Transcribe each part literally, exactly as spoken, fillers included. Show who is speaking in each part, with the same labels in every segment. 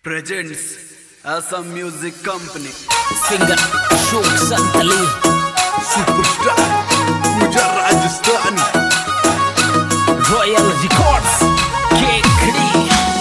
Speaker 1: presents Assam Music Company.
Speaker 2: Singer Ashok Santali,
Speaker 1: Superstar Pooja Rajasthani,
Speaker 2: Royal Records, Kekri.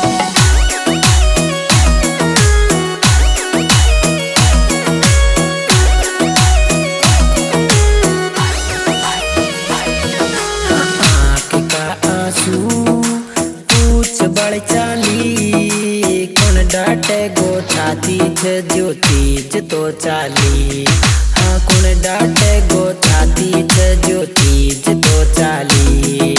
Speaker 2: आँख का आंसू पूछ बढ़ चाली, कौन डांटे गो छाती छ जो तीज तो चाली। हाँ कौन डांटे गो छाती छ जो तीज तो चाली।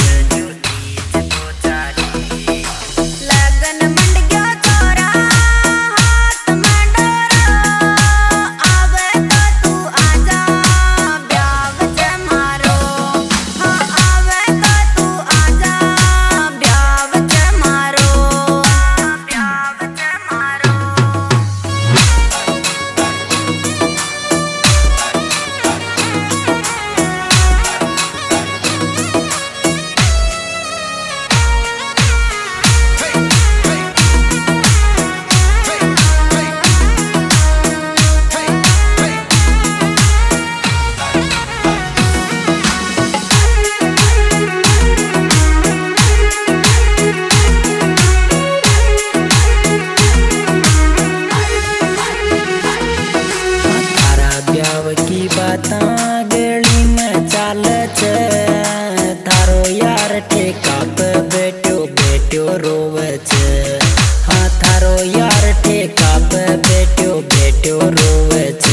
Speaker 2: की बातां गली में चाल छ, थारो यार ठेका पे बैठो बैठो रोवे छ। हाँ थारो यार ठेका पे बैठो बैठो रोवे छ।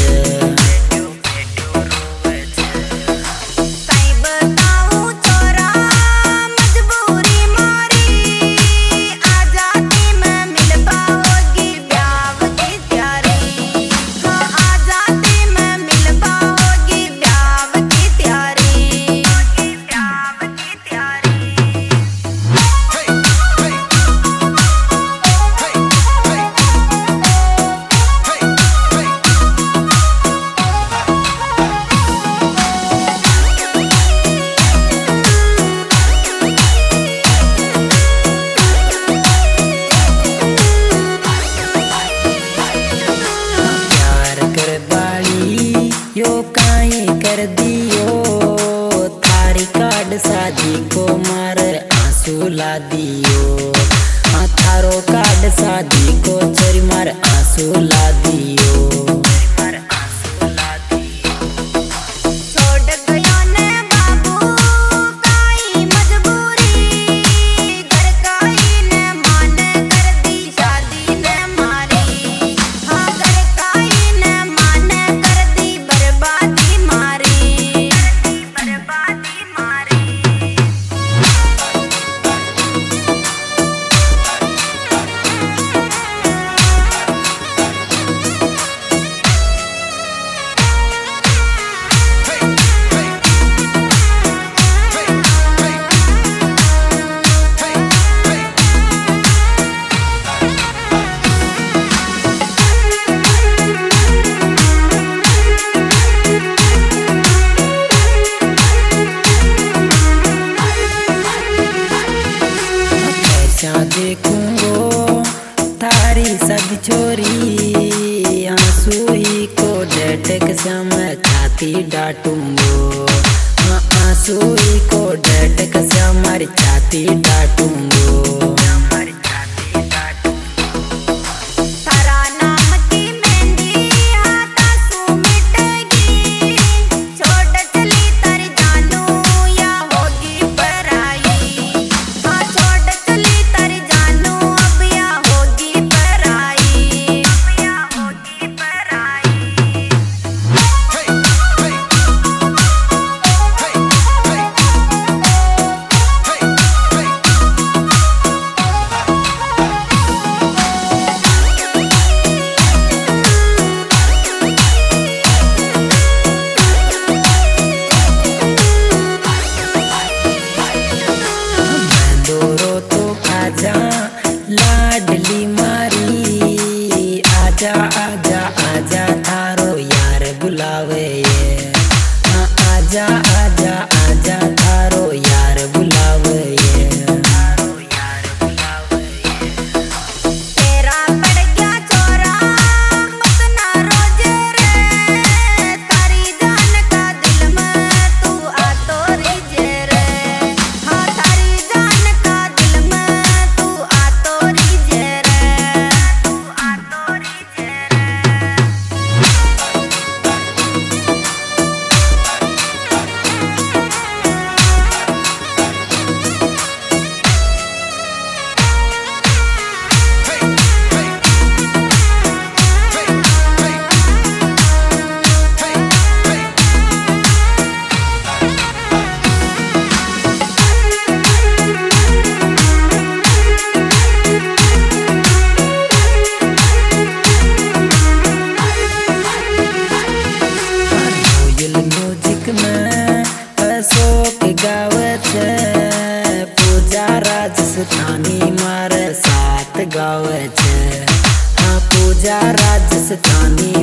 Speaker 2: यो काई कर दियो थारी कार्ड शादी को मार आंसू ला दियो। हाँ थारो कार्ड शादी को चोरी मार आंसू ला दियो। देखूंगो थारी सद छोरी, आंसू ही को डटक समय छाती डांटूंगो। हाँ आंसू ही को डटक समय छाती डांटूंगो। जा राजस्थानी।